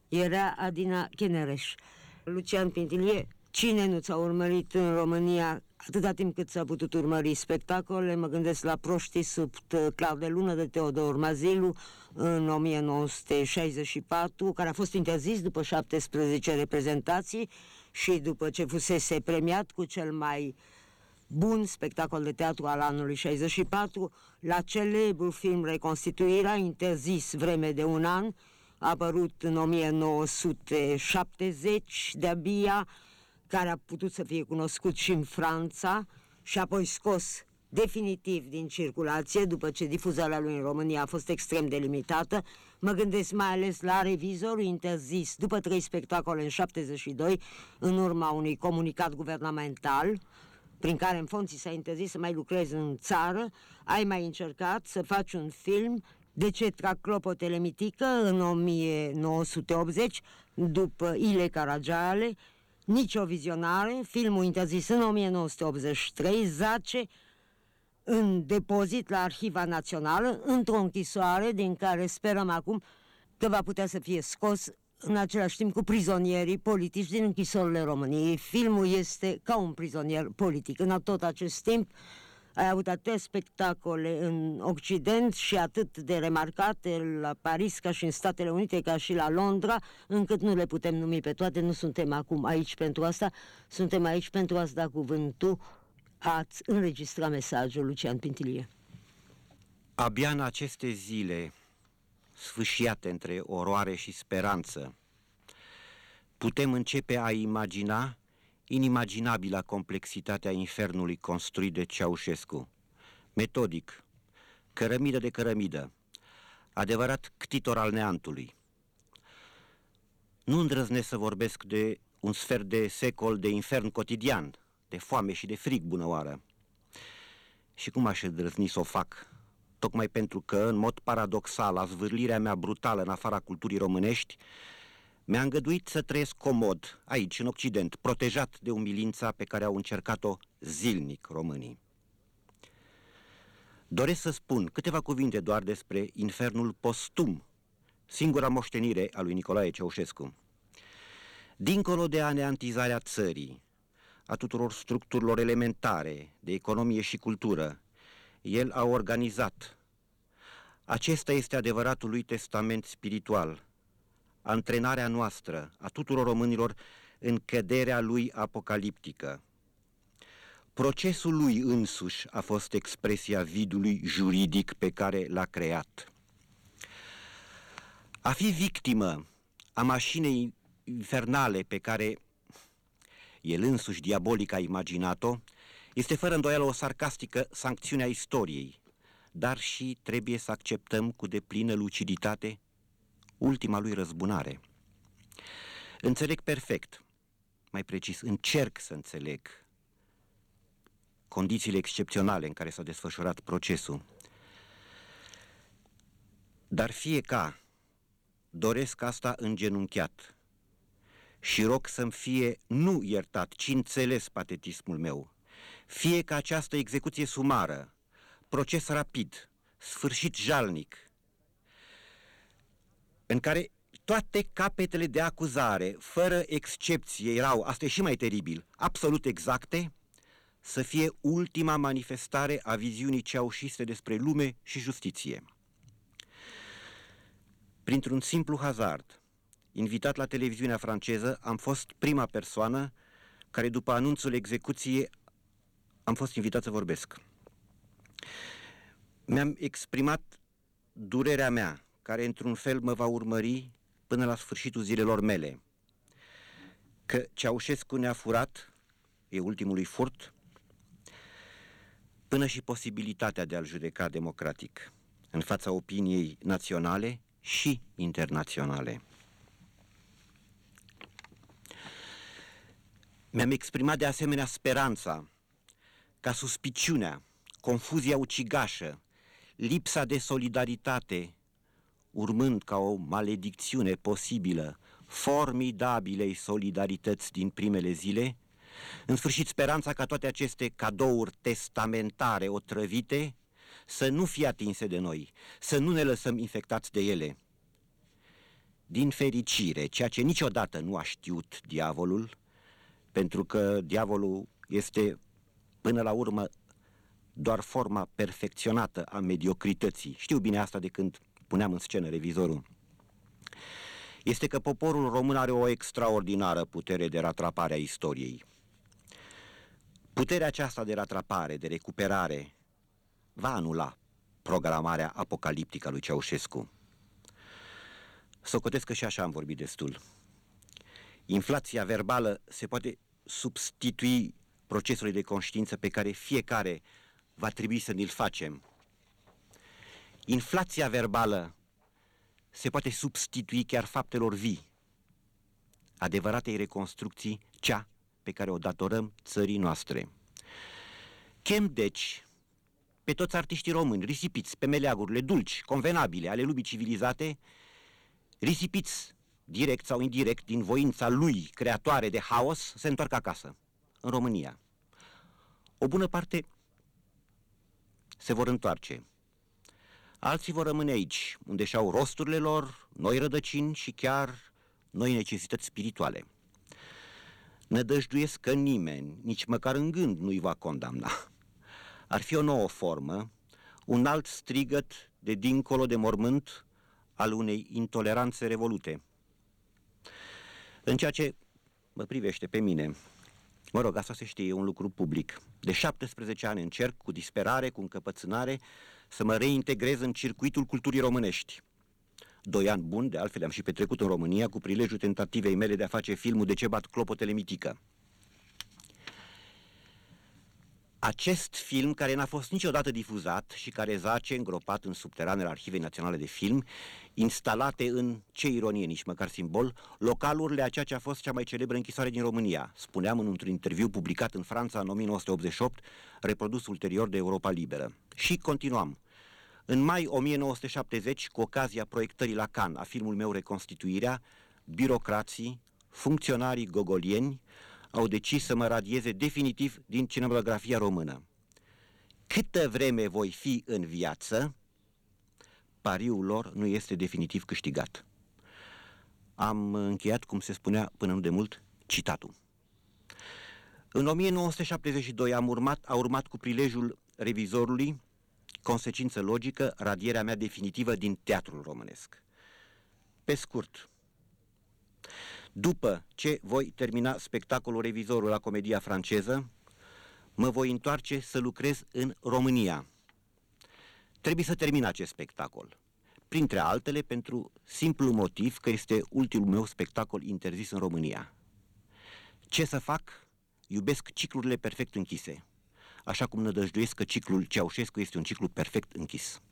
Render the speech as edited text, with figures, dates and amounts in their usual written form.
era Adina Chenereș. Lucian Pintilie, cine nu ți-a urmărit în România atâta timp cât s-a putut urmări spectacole? Mă gândesc la Proștii sub Clau de Lună de Teodor Mazilu în 1964, care a fost interzis după 17 reprezentații și după ce fusese premiat cu cel mai bun spectacol de teatru al anului 64, la celebrul film Reconstituirea, interzis vreme de un an, a apărut în 1970 de-abia, care a putut să fie cunoscut și în Franța și apoi scos definitiv din circulație după ce difuzarea lui în România a fost extrem de limitată. Mă gândesc mai ales la Revizorul, interzis după 3 spectacole în 72, în urma unui comunicat guvernamental prin care în fond ți s-a interzis să mai lucrezi în țară. Ai mai încercat să faci un film? De ce trag clopotele mitică în 1980 după Ile Caragiale? Nicio vizionare. Filmul interzis în 1983 zace în depozit la Arhiva Națională, într-o închisoare din care sperăm acum că va putea să fie scos în același timp cu prizonierii politici din închisorile României. Filmul este ca un prizonier politic. În tot acest timp ai avut atâtea spectacole în Occident și atât de remarcate la Paris ca și în Statele Unite ca și la Londra, încât nu le putem numi pe toate. Nu suntem acum aici pentru asta, suntem aici pentru a-ți da cuvântul. Ați înregistrat mesajul, Lucian Pintilie. Abia în aceste zile sfâșiate între oroare și speranță, putem începe a imagina inimaginabila complexitatea infernului construit de Ceaușescu. Metodic, cărămidă de cărămidă, adevărat ctitor al neantului. Nu îndrăznesc să vorbesc de un sfert de secol de infern cotidian, de foame și de frig, bună oară. Și cum aș îndrăzni să o fac? Tocmai pentru că, în mod paradoxal, a zvârlirea mea brutală în afara culturii românești mi-a îngăduit să trăiesc comod, aici, în Occident, protejat de umilința pe care au încercat-o zilnic românii. Doresc să spun câteva cuvinte doar despre infernul postum, singura moștenire a lui Nicolae Ceaușescu. Dincolo de aneantizarea țării, a tuturor structurilor elementare de economie și cultură, el a organizat. Acesta este adevăratul lui testament spiritual, antrenarea noastră, a tuturor românilor, în căderea lui apocaliptică. Procesul lui însuși a fost expresia vidului juridic pe care l-a creat. A fi victimă a mașinei infernale pe care el însuși diabolic a imaginat-o, este fără îndoială o sarcastică sancțiune a istoriei, dar și trebuie să acceptăm cu deplină luciditate ultima lui răzbunare. Înțeleg perfect, mai precis, încerc să înțeleg condițiile excepționale în care s-a desfășurat procesul. Dar fie ca doresc asta îngenunchiat și rog să-mi fie nu iertat, ci înțeles patetismul meu, fie ca această execuție sumară, proces rapid, sfârșit jalnic, în care toate capetele de acuzare, fără excepție, erau, asta e și mai teribil, absolut exacte, să fie ultima manifestare a viziunii ceaușiste despre lume și justiție. Printr-un simplu hazard, invitat la televiziunea franceză, am fost prima persoană care, după anunțul execuției, am fost invitat să vorbesc. Mi-am exprimat durerea mea, care într-un fel mă va urmări până la sfârșitul zilelor mele, că Ceaușescu ne-a furat, e ultimului furt, până și posibilitatea de a-l judeca democratic, în fața opiniei naționale și internaționale. Mi-am exprimat de asemenea speranța ca suspiciunea, confuzia ucigașă, lipsa de solidaritate, urmând ca o maledicțiune posibilă formidabilei solidarități din primele zile, în sfârșit speranța ca toate aceste cadouri testamentare otrăvite să nu fie atinse de noi, să nu ne lăsăm infectați de ele. din fericire, ceea ce niciodată nu a știut diavolul, pentru că diavolul este, până la urmă, doar forma perfecționată a mediocrității. Știu bine asta de când puneam în scenă Revizorul. Este că poporul român are o extraordinară putere de ratrapare a istoriei. Puterea aceasta de ratrapare, de recuperare, va anula programarea apocaliptică a lui Ceaușescu. Socotesc că și așa am vorbit destul. Inflația verbală se poate substitui procesului de conștiință pe care fiecare va trebui să ne-l facem. Inflația verbală se poate substitui chiar faptelor vii, adevăratei reconstrucții, cea pe care o datorăm țării noastre. Chem, deci, pe toți artiștii români, risipiți pe meleagurile dulci, convenabile ale lumii civilizate, risipiți direct sau indirect din voința lui creatoare de haos, se întorc acasă, în România. O bună parte se vor întoarce. Alții vor rămâne aici, unde și-au rosturile lor, noi rădăcini și chiar noi necesități spirituale. Nădăjduiesc că nimeni, nici măcar în gând, nu-i va condamna. Ar fi o nouă formă, un alt strigăt de dincolo de mormânt al unei intoleranțe revolute. În ceea ce mă privește pe mine, mă rog, asta se știe, e un lucru public. De 17 ani încerc, cu disperare, cu încăpățânare, să mă reintegrez în circuitul culturii românești. 2 ani buni, de altfel am și petrecut în România, cu prilejul tentativei mele de a face filmul De ce bat clopotele mitică. Acest film, care n-a fost niciodată difuzat și care zace îngropat în subteranele Arhivei Naționale de Film, instalate în, ce ironie, nici măcar simbol, localurile a ceea ce a fost cea mai celebră închisoare din România. Spuneam într-un interviu publicat în Franța în 1988, reprodus ulterior de Europa Liberă. Și continuam. În mai 1970, cu ocazia proiectării la Cannes a filmul meu Reconstituirea, birocrații, funcționarii gogolieni au decis să mă radieze definitiv din cinematografia română. Câtă vreme voi fi în viață, pariul lor nu este definitiv câștigat. Am încheiat, cum se spunea până nu de mult, citatul. În 1972 a urmat cu prilejul Revizorului, consecință logică, radierea mea definitivă din teatrul românesc. Pe scurt, după ce voi termina spectacolul Revizorul la Comedia Franceză, mă voi întoarce să lucrez în România. Trebuie să termin acest spectacol, printre altele pentru simplu motiv că este ultimul meu spectacol interzis în România. Ce să fac? Iubesc ciclurile perfect închise, așa cum nădăjduiesc că ciclul Ceaușescu este un ciclu perfect închis.